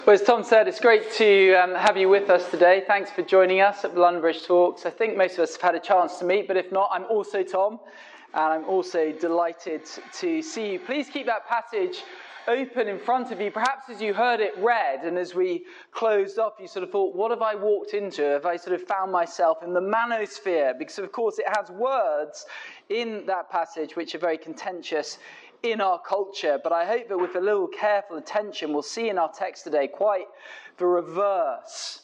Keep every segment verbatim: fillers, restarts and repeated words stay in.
Well, as Tom said, it's great to um, have you with us today. Thanks for joining us at the London Bridge Talks. I think most of us have had a chance to meet, but if not, I'm also Tom, and I'm also delighted to see you. Please keep that passage open in front of you, perhaps as you heard it read, and as we closed off, you sort of thought, what have I walked into? Have I sort of found myself in the manosphere? Because, of course, it has words in that passage which are very contentious in our culture, but I hope that with a little careful attention we'll see in our text today quite the reverse.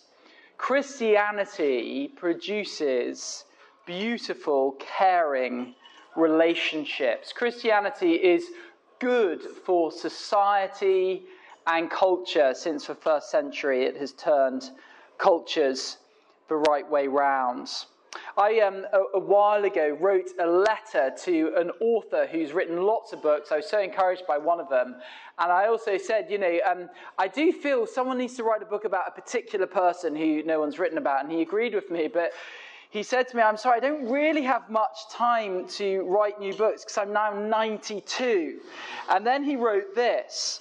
Christianity produces beautiful, caring relationships. Christianity is good for society and culture. Since the first century it has turned cultures the right way round. I, um, a, a while ago, wrote a letter to an author who's written lots of books. I was so encouraged by one of them. And I also said, you know, um, I do feel someone needs to write a book about a particular person who no one's written about. And he agreed with me. But he said to me, I'm sorry, I don't really have much time to write new books because I'm now ninety-two. And then he wrote this: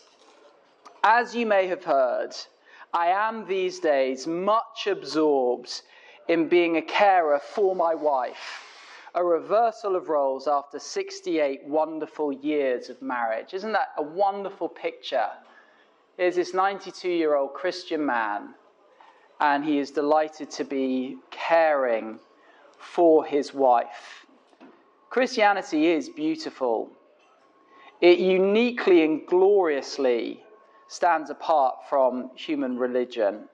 as you may have heard, I am these days much absorbed in being a carer for my wife, a reversal of roles after sixty-eight wonderful years of marriage. Isn't that a wonderful picture? Here's this ninety-two-year-old Christian man, and he is delighted to be caring for his wife. Christianity is beautiful. It uniquely and gloriously stands apart from human religion.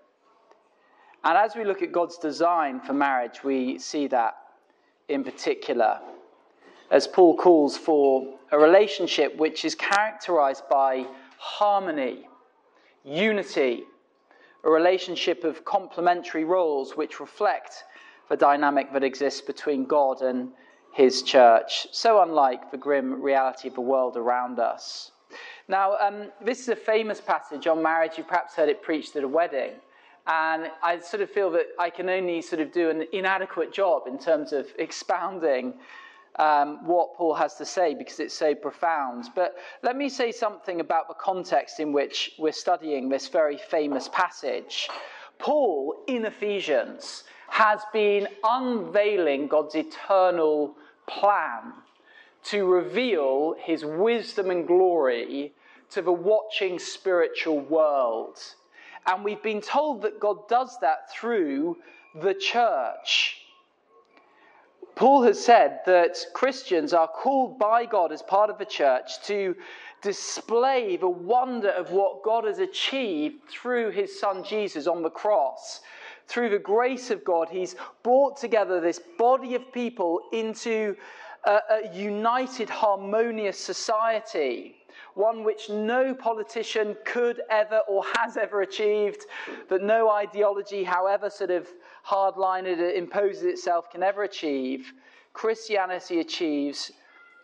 And as we look at God's design for marriage, we see that in particular, as Paul calls for a relationship which is characterized by harmony, unity, a relationship of complementary roles which reflect the dynamic that exists between God and his church, so unlike the grim reality of the world around us. Now, um, this is a famous passage on marriage. You perhaps heard it preached at a wedding. And I sort of feel that I can only sort of do an inadequate job in terms of expounding um, what Paul has to say because it's so profound. But let me say something about the context in which we're studying this very famous passage. Paul, in Ephesians, has been unveiling God's eternal plan to reveal his wisdom and glory to the watching spiritual world. And we've been told that God does that through the church. Paul has said that Christians are called by God as part of the church to display the wonder of what God has achieved through his son Jesus on the cross. Through the grace of God, he's brought together this body of people into a, a united, harmonious society. One which no politician could ever or has ever achieved, that no ideology, however sort of hardline it imposes itself, can ever achieve. Christianity achieves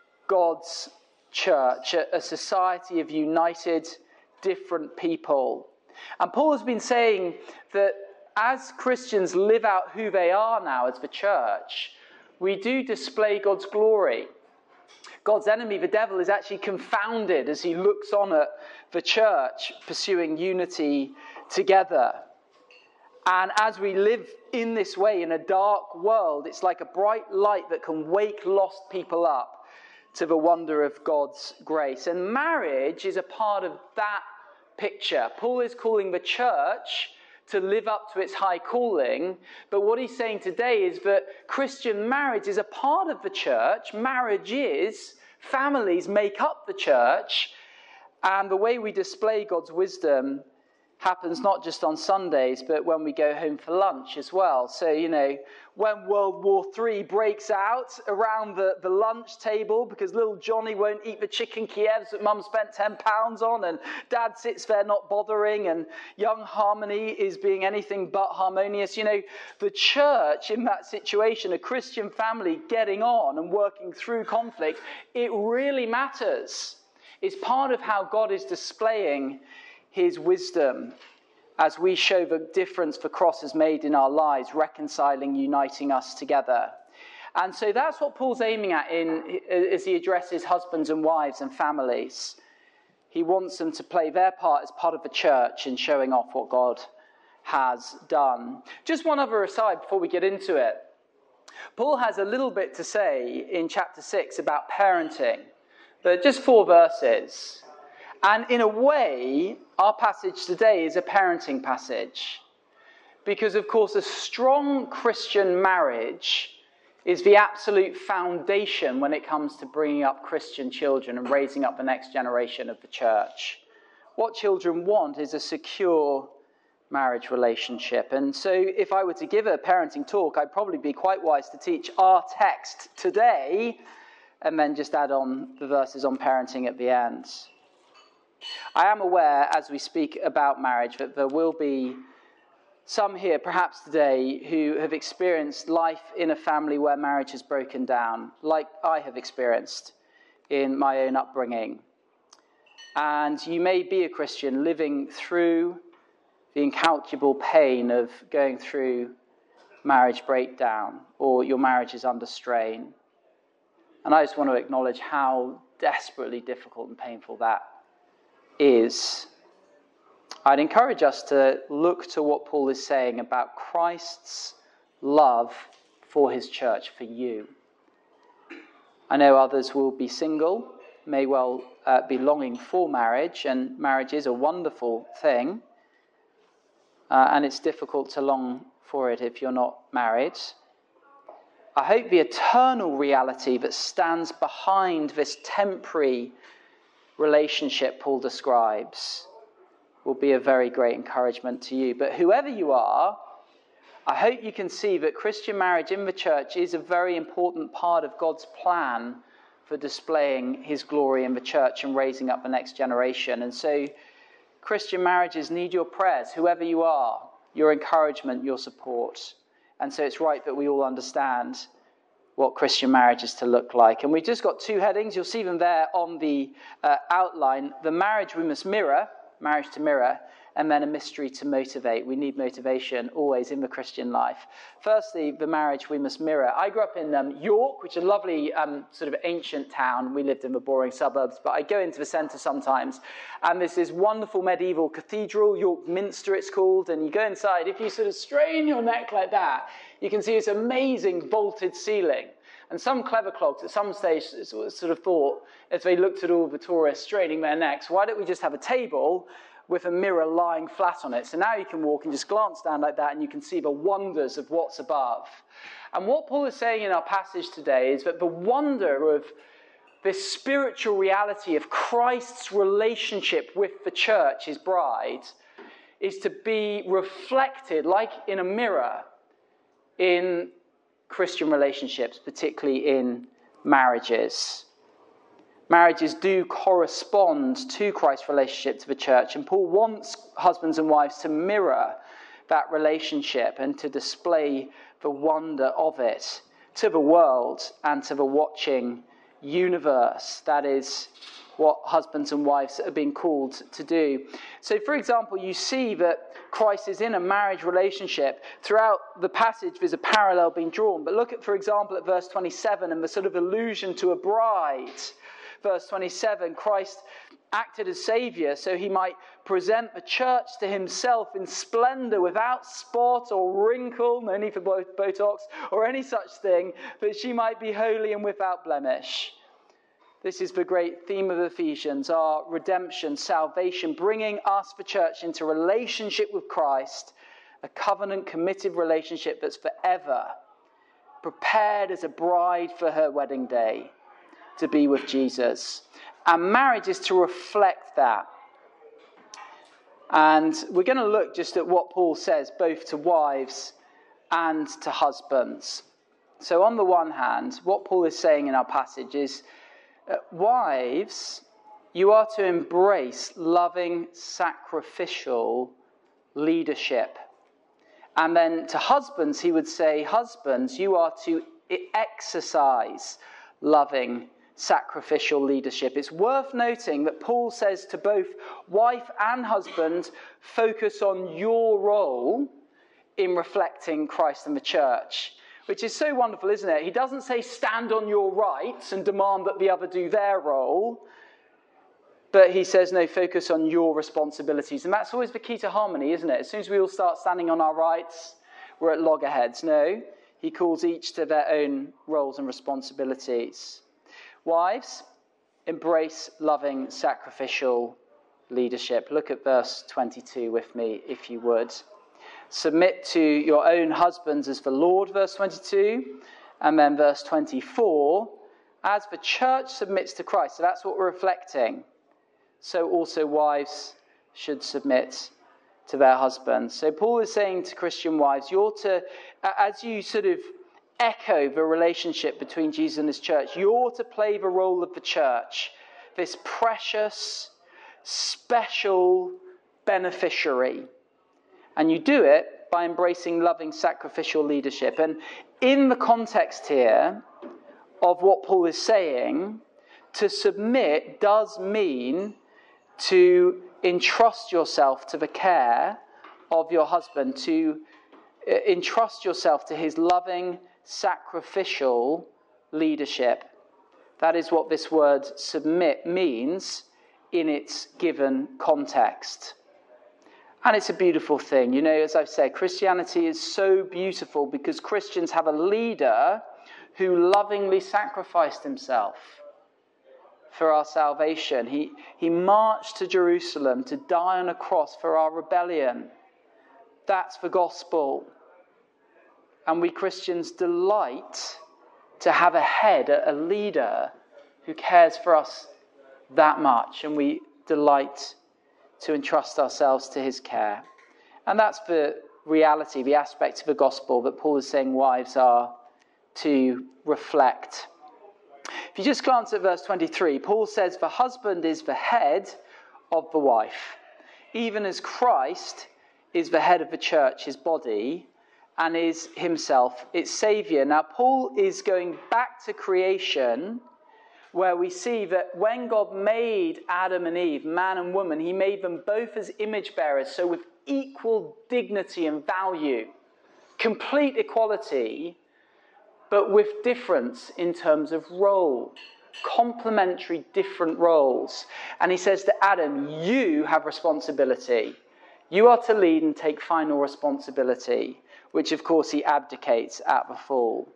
God's church, a, a society of united, different people. And Paul has been saying that as Christians live out who they are now as the church, we do display God's glory. God's enemy, the devil, is actually confounded as he looks on at the church pursuing unity together. And as we live in this way in a dark world, it's like a bright light that can wake lost people up to the wonder of God's grace. And marriage is a part of that picture. Paul is calling the church to live up to its high calling. But what he's saying today is that Christian marriage is a part of the church. Marriage is, families make up the church. And the way we display God's wisdom happens not just on Sundays, but when we go home for lunch as well. So, you know, when World War Three breaks out around the, the lunch table because little Johnny won't eat the chicken Kievs that Mum spent ten pounds on, and Dad sits there not bothering, and young Harmony is being anything but harmonious. You know, the church in that situation, a Christian family getting on and working through conflict, it really matters. It's part of how God is displaying his wisdom as we show the difference the cross has made in our lives, reconciling, uniting us together. And so that's what Paul's aiming at in as he addresses husbands and wives and families. He wants them to play their part as part of the church in showing off what God has done. Just one other aside before we get into it. Paul has a little bit to say in chapter six about parenting, but just four verses. And in a way, our passage today is a parenting passage. Because, of course, a strong Christian marriage is the absolute foundation when it comes to bringing up Christian children and raising up the next generation of the church. What children want is a secure marriage relationship. And so if I were to give a parenting talk, I'd probably be quite wise to teach our text today and then just add on the verses on parenting at the end. I am aware, as we speak about marriage, that there will be some here, perhaps today, who have experienced life in a family where marriage has broken down, like I have experienced in my own upbringing. And you may be a Christian living through the incalculable pain of going through marriage breakdown, or your marriage is under strain. And I just want to acknowledge how desperately difficult and painful that is. I'd encourage us to look to what Paul is saying about Christ's love for his church, for you. I know others will be single, may well uh, be longing for marriage, and marriage is a wonderful thing, uh, and it's difficult to long for it if you're not married. I hope the eternal reality that stands behind this temporary relationship Paul describes will be a very great encouragement to you. But whoever you are, I hope you can see that Christian marriage in the church is a very important part of God's plan for displaying his glory in the church and raising up the next generation. And so Christian marriages need your prayers, whoever you are, your encouragement, your support. And so it's right that we all understand what Christian marriage is to look like. And we've just got two headings. You'll see them there on the uh, outline. The marriage we must mirror, marriage to mirror, and then a mystery to motivate. We need motivation always in the Christian life. Firstly, the marriage we must mirror. I grew up in um, York, which is a lovely um, sort of ancient town. We lived in the boring suburbs, but I go into the centre sometimes, and there's this wonderful medieval cathedral, York Minster it's called, and you go inside. If you sort of strain your neck like that, you can see this amazing vaulted ceiling. And some clever clogs at some stage sort of thought, as they looked at all the tourists straining their necks, why don't we just have a table with a mirror lying flat on it? So now you can walk and just glance down like that and you can see the wonders of what's above. And what Paul is saying in our passage today is that the wonder of this spiritual reality of Christ's relationship with the church, his bride, is to be reflected like in a mirror in Christian relationships, particularly in marriages. Marriages do correspond to Christ's relationship to the church, and Paul wants husbands and wives to mirror that relationship and to display the wonder of it to the world and to the watching universe. That is what husbands and wives are being called to do. So, for example, you see that Christ is in a marriage relationship. Throughout the passage, there's a parallel being drawn. But look at, for example, at verse twenty-seven and the sort of allusion to a bride. Verse twenty-seven, Christ acted as Saviour so he might present the church to himself in splendour, without spot or wrinkle, no need for Botox, or any such thing, that she might be holy and without blemish. This is the great theme of Ephesians, our redemption, salvation, bringing us, the church, into relationship with Christ, a covenant-committed relationship that's forever, prepared as a bride for her wedding day to be with Jesus. And marriage is to reflect that. And we're going to look just at what Paul says, both to wives and to husbands. So on the one hand, what Paul is saying in our passage is, Uh, wives, you are to embrace loving, sacrificial leadership. And then to husbands, he would say, husbands, you are to exercise loving, sacrificial leadership. It's worth noting that Paul says to both wife and husband, focus on your role in reflecting Christ and the church. Which is so wonderful, isn't it? He doesn't say stand on your rights and demand that the other do their role. But he says, no, focus on your responsibilities. And that's always the key to harmony, isn't it? As soon as we all start standing on our rights, we're at loggerheads. No, he calls each to their own roles and responsibilities. Wives, embrace loving, sacrificial leadership. Look at verse twenty-two with me, if you would. Submit to your own husbands as the Lord, verse twenty-two. And then verse twenty-four, as the church submits to Christ. So that's what we're reflecting. So also wives should submit to their husbands. So Paul is saying to Christian wives, you're to, as you sort of echo the relationship between Jesus and his church, you're to play the role of the church, this precious, special beneficiary. And you do it by embracing loving, sacrificial leadership. And in the context here of what Paul is saying, to submit does mean to entrust yourself to the care of your husband, to entrust yourself to his loving, sacrificial leadership. That is what this word submit means in its given context. And it's a beautiful thing. You know, as I've said, Christianity is so beautiful because Christians have a leader who lovingly sacrificed himself for our salvation. He, he marched to Jerusalem to die on a cross for our rebellion. That's the gospel. And we Christians delight to have a head, a leader who cares for us that much. And we delight to entrust ourselves to his care. And that's the reality, the aspect of the gospel that Paul is saying wives are to reflect. If you just glance at verse twenty-three, Paul says, the husband is the head of the wife, even as Christ is the head of the church, his body, and is himself its saviour. Now, Paul is going back to creation, where we see that when God made Adam and Eve, man and woman, he made them both as image bearers, so with equal dignity and value, complete equality, but with difference in terms of role, complementary different roles. And he says to Adam, you have responsibility. You are to lead and take final responsibility, which of course he abdicates at the fall.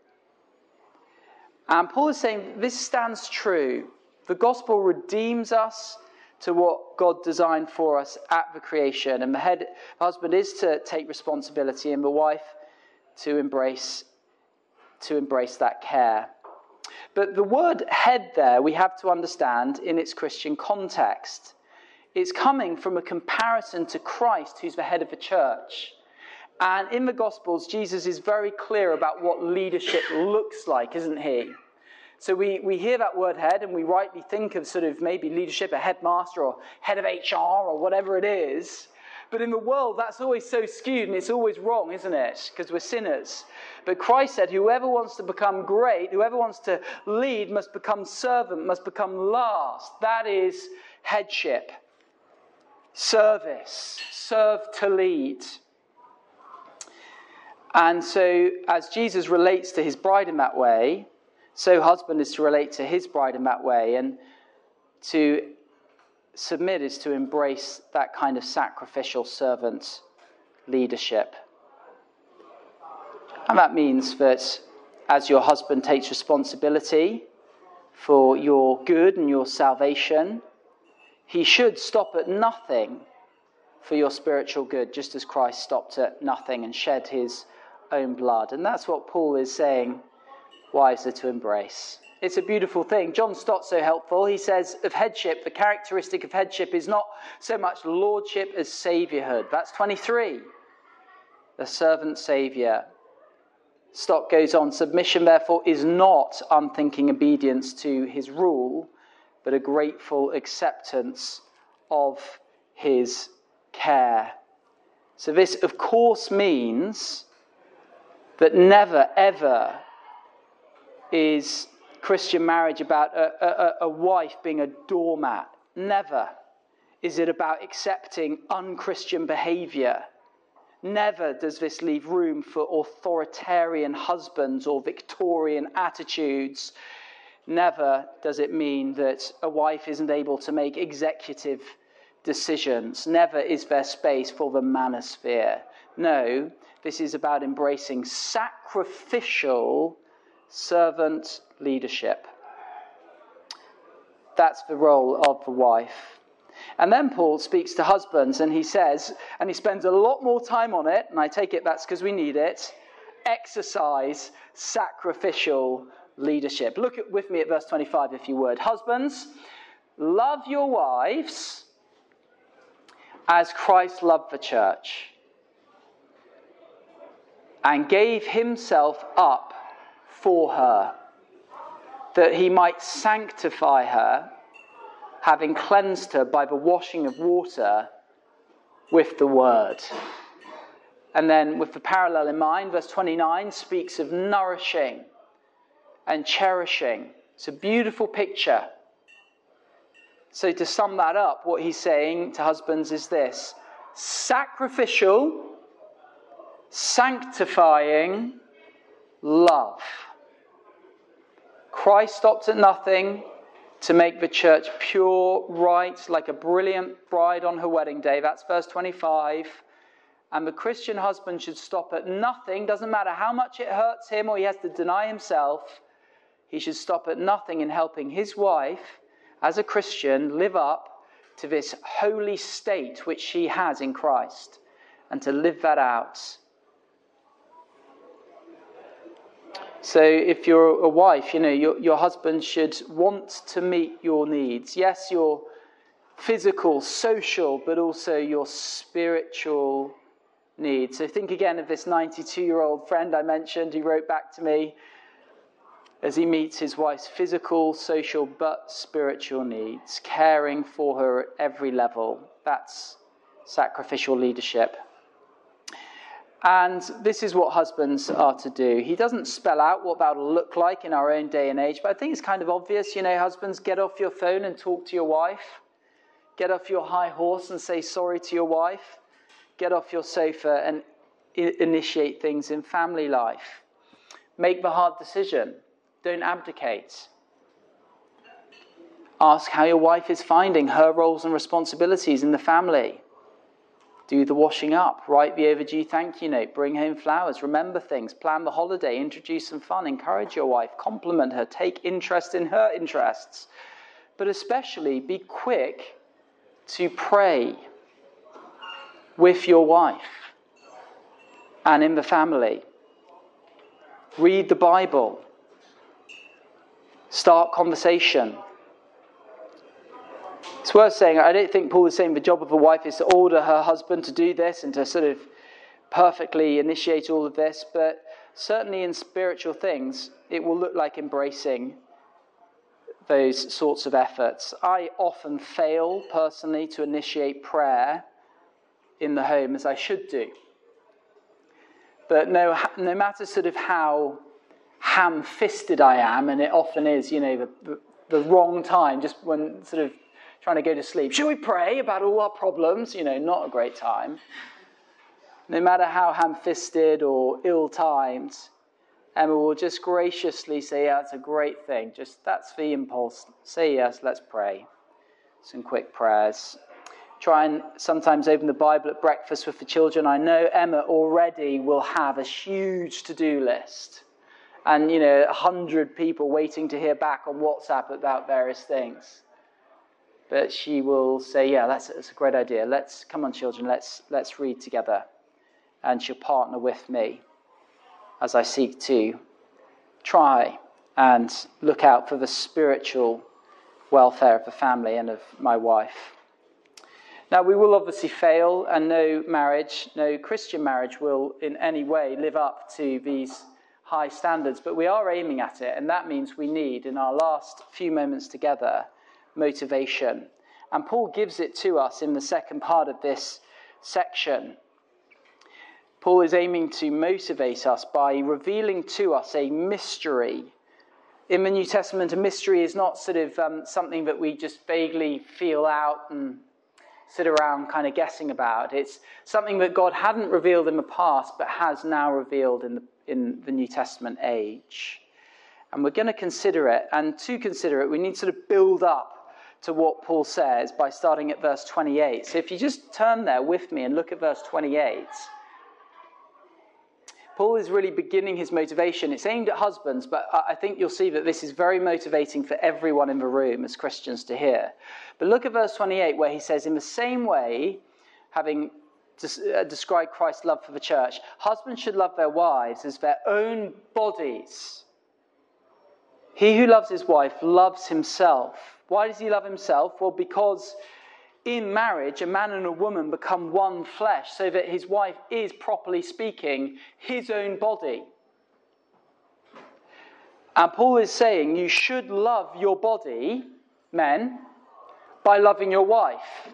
And Paul is saying this stands true. The gospel redeems us to what God designed for us at the creation. And the head the husband is to take responsibility and the wife to embrace to embrace that care. But the word head there we have to understand in its Christian context. It's coming from a comparison to Christ, who's the head of the church. And in the Gospels, Jesus is very clear about what leadership looks like, isn't he? So we, we hear that word head and we rightly think of sort of maybe leadership, a headmaster or head of H R or whatever it is. But in the world, that's always so skewed and it's always wrong, isn't it? Because we're sinners. But Christ said, whoever wants to become great, whoever wants to lead must become servant, must become last. That is headship. Service. Serve to lead. And so as Jesus relates to his bride in that way, so husband is to relate to his bride in that way. And to submit is to embrace that kind of sacrificial servant leadership. And that means that as your husband takes responsibility for your good and your salvation, he should stop at nothing for your spiritual good, just as Christ stopped at nothing and shed his own blood. And that's what Paul is saying wives are to embrace. It's a beautiful thing. John Stott's so helpful. He says of headship, the characteristic of headship is not so much lordship as saviourhood. That's twenty-three. The servant saviour. Stott goes on, submission therefore is not unthinking obedience to his rule, but a grateful acceptance of his care. So this of course means that never ever is Christian marriage about a, a, a wife being a doormat. Never is it about accepting unchristian behaviour. Never does this leave room for authoritarian husbands or Victorian attitudes. Never does it mean that a wife isn't able to make executive decisions. Never is there space for the manosphere. No, this is about embracing sacrificial servant leadership. That's the role of the wife. And then Paul speaks to husbands and he says, and he spends a lot more time on it, and I take it that's because we need it, exercise sacrificial leadership. Look at, with me at verse twenty-five, if you would. Husbands, love your wives as Christ loved the church and gave himself up for her, that he might sanctify her, having cleansed her by the washing of water with the word. And then with the parallel in mind, verse twenty-nine speaks of nourishing and cherishing. It's a beautiful picture. So to sum that up, what he's saying to husbands is this: sacrificial, sanctifying love. Christ stopped at nothing to make the church pure, right, like a brilliant bride on her wedding day. That's verse twenty-five. And the Christian husband should stop at nothing. Doesn't matter how much it hurts him or he has to deny himself. He should stop at nothing in helping his wife, as a Christian, live up to this holy state which she has in Christ, and to live that out. So if you're a wife, you know, your, your husband should want to meet your needs. Yes, your physical, social, but also your spiritual needs. So think again of this ninety-two-year-old friend I mentioned who wrote back to me as he meets his wife's physical, social, but spiritual needs, caring for her at every level. That's sacrificial leadership. And this is what husbands are to do. He doesn't spell out what that will look like in our own day and age, but I think it's kind of obvious. You know, husbands, get off your phone and talk to your wife. Get off your high horse and say sorry to your wife. Get off your sofa and I- initiate things in family life. Make the hard decision. Don't abdicate. Ask how your wife is finding her roles and responsibilities in the family. Do the washing up. Write the overdue thank you note. Bring home flowers. Remember things. Plan the holiday. Introduce some fun. Encourage your wife. Compliment her. Take interest in her interests. But especially be quick to pray with your wife and in the family. Read the Bible. Start conversation. It's worth saying, I don't think Paul is saying the job of a wife is to order her husband to do this and to sort of perfectly initiate all of this, but certainly in spiritual things, it will look like embracing those sorts of efforts. I often fail personally to initiate prayer in the home as I should do. But no, no matter sort of how ham-fisted I am, and it often is, you know, the, the, the wrong time, just when sort of trying to go to sleep. Should we pray about all our problems? You know, not a great time. No matter how ham-fisted or ill-timed, Emma will just graciously say, yeah, it's a great thing. Just, that's the impulse. Say yes, let's pray. Some quick prayers. Try and sometimes open the Bible at breakfast with the children. I know Emma already will have a huge to-do list. And, you know, a hundred people waiting to hear back on WhatsApp about various things. But she will say, yeah, that's, that's a great idea. Let's, come on, children, let's, let's read together. And she'll partner with me as I seek to try and look out for the spiritual welfare of the family and of my wife. Now, we will obviously fail, and no marriage, no Christian marriage will in any way live up to these high standards, but we are aiming at it, and that means we need, in our last few moments together, motivation. And Paul gives it to us in the second part of this section. Paul is aiming to motivate us by revealing to us a mystery. In the New Testament, a mystery is not sort of um, something that we just vaguely feel out and sit around kind of guessing about. It's something that God hadn't revealed in the past, but has now revealed in the, in the New Testament age. And we're going to consider it. And to consider it, we need to sort of build up to what Paul says by starting at verse twenty-eight. So if you just turn there with me and look at verse twenty-eight, Paul is really beginning his motivation. It's aimed at husbands, but I think you'll see that this is very motivating for everyone in the room as Christians to hear. But look at verse twenty-eight where he says, in the same way, having described Christ's love for the church, husbands should love their wives as their own bodies. He who loves his wife loves himself. Why does he love himself? Well, because in marriage, a man and a woman become one flesh, so that his wife is, properly speaking, his own body. And Paul is saying you should love your body, men, by loving your wife.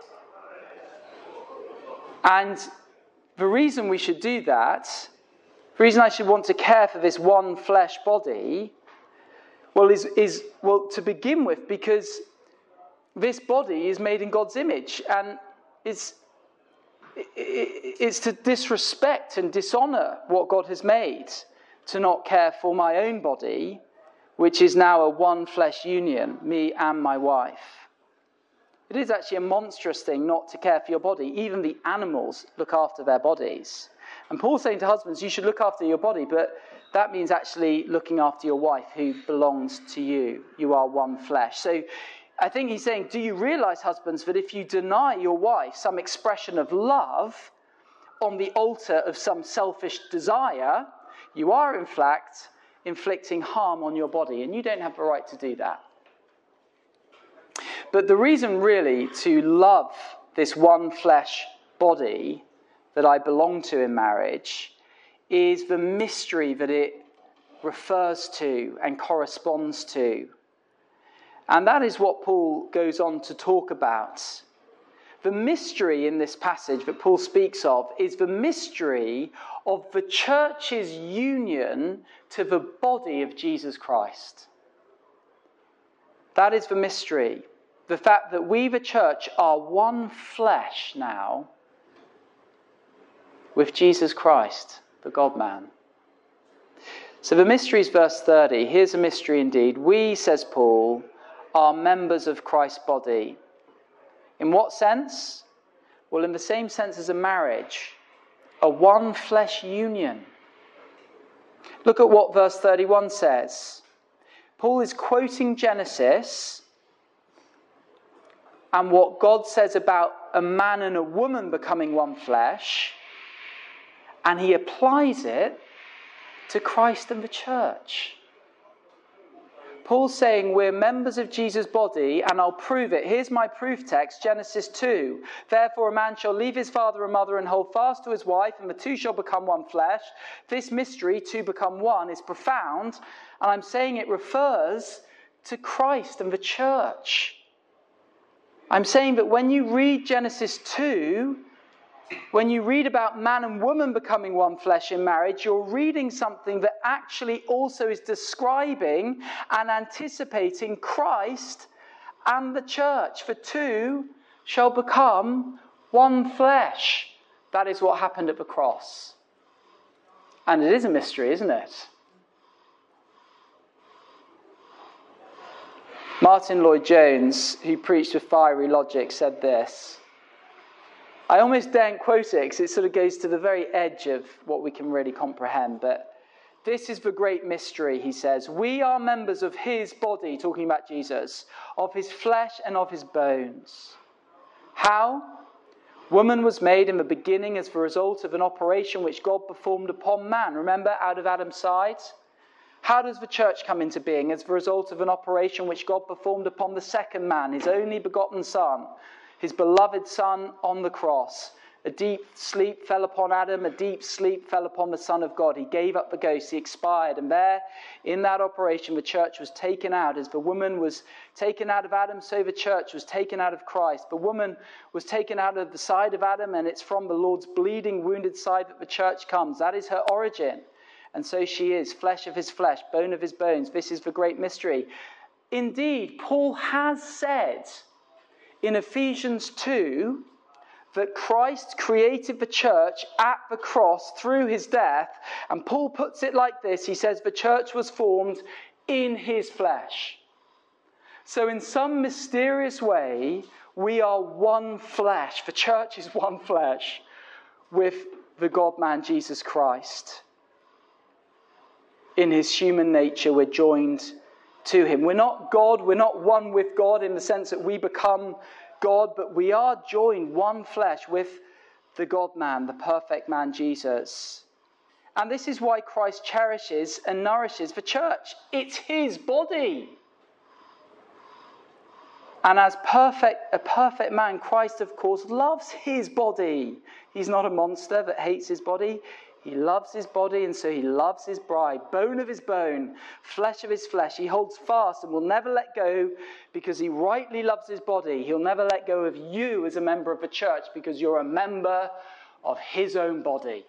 And the reason we should do that, the reason I should want to care for this one flesh body, well, is, is well to begin with, because this body is made in God's image, and it's, it's to disrespect and dishonour what God has made, to not care for my own body, which is now a one flesh union, me and my wife. It is actually a monstrous thing not to care for your body. Even the animals look after their bodies. And Paul's saying to husbands, you should look after your body, but that means actually looking after your wife who belongs to you. You are one flesh. So I think he's saying, do you realise, husbands, that if you deny your wife some expression of love on the altar of some selfish desire, you are in fact inflicting harm on your body, and you don't have the right to do that. But the reason really to love this one flesh body that I belong to in marriage is the mystery that it refers to and corresponds to. And that is what Paul goes on to talk about. The mystery in this passage that Paul speaks of is the mystery of the church's union to the body of Jesus Christ. That is the mystery. The fact that we, the church, are one flesh now with Jesus Christ, the God-man. So the mystery is verse thirty. Here's a mystery indeed. We, says Paul, are members of Christ's body. In what sense? Well, in the same sense as a marriage, a one flesh union. Look at what verse thirty-one says. Paul is quoting Genesis and what God says about a man and a woman becoming one flesh, and he applies it to Christ and the church. Paul's saying we're members of Jesus' body, and I'll prove it. Here's my proof text, Genesis two. Therefore a man shall leave his father and mother and hold fast to his wife, and the two shall become one flesh. This mystery, to become one, is profound, and I'm saying it refers to Christ and the church. I'm saying that when you read Genesis two, when you read about man and woman becoming one flesh in marriage, you're reading something that actually also is describing and anticipating Christ and the church. For two shall become one flesh. That is what happened at the cross. And it is a mystery, isn't it? Martin Lloyd-Jones, who preached with fiery logic, said this. I almost daren't quote it because it sort of goes to the very edge of what we can really comprehend. But this is the great mystery, he says. We are members of his body, talking about Jesus, of his flesh and of his bones. How? Woman was made in the beginning as the result of an operation which God performed upon man. Remember, out of Adam's side? How does the church come into being? As the result of an operation which God performed upon the second man, his only begotten son, his beloved Son on the cross. A deep sleep fell upon Adam, a deep sleep fell upon the Son of God. He gave up the ghost, he expired, and there, in that operation, the church was taken out. As the woman was taken out of Adam, so the church was taken out of Christ. The woman was taken out of the side of Adam, and it's from the Lord's bleeding, wounded side that the church comes. That is her origin. And so she is, flesh of his flesh, bone of his bones. This is the great mystery. Indeed, Paul has said in Ephesians two that Christ created the church at the cross through his death. And Paul puts it like this. He says the church was formed in his flesh. So in some mysterious way, we are one flesh. The church is one flesh with the God-man Jesus Christ. In his human nature, we're joined to him. We're not God, we're not one with God in the sense that we become God, but we are joined one flesh with the God-man, the perfect man Jesus. And this is why Christ cherishes and nourishes the church. It's his body. And as perfect, a perfect man, Christ, of course, loves his body. He's not a monster that hates his body. He loves his body, and so he loves his bride, bone of his bone, flesh of his flesh. He holds fast and will never let go because he rightly loves his body. He'll never let go of you as a member of the church because you're a member of his own body.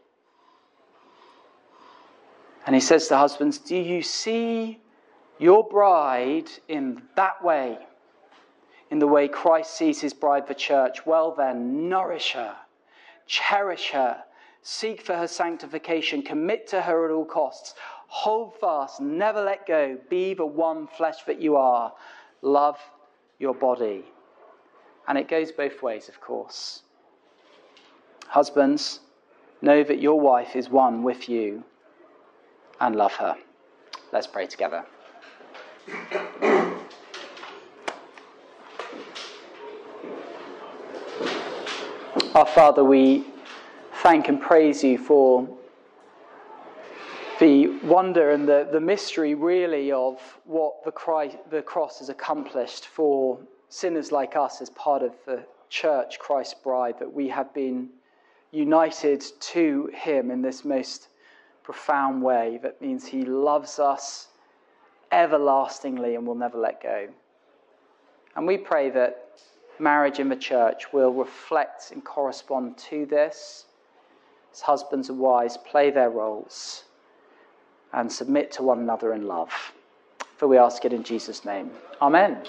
And he says to husbands, do you see your bride in that way? In the way Christ sees his bride, the church? Well then, nourish her, cherish her, seek for her sanctification, commit to her at all costs, hold fast, never let go, be the one flesh that you are, love your body. And it goes both ways, of course. Husbands, know that your wife is one with you and love her. Let's pray together. Our Father, we thank and praise you for the wonder and the, the mystery, really, of what the, Christ, the cross has accomplished for sinners like us as part of the church, Christ's bride, that we have been united to him in this most profound way. That means he loves us everlastingly and will never let go. And we pray that marriage in the church will reflect and correspond to this, as husbands and wives play their roles and submit to one another in love. For we ask it in Jesus' name. Amen.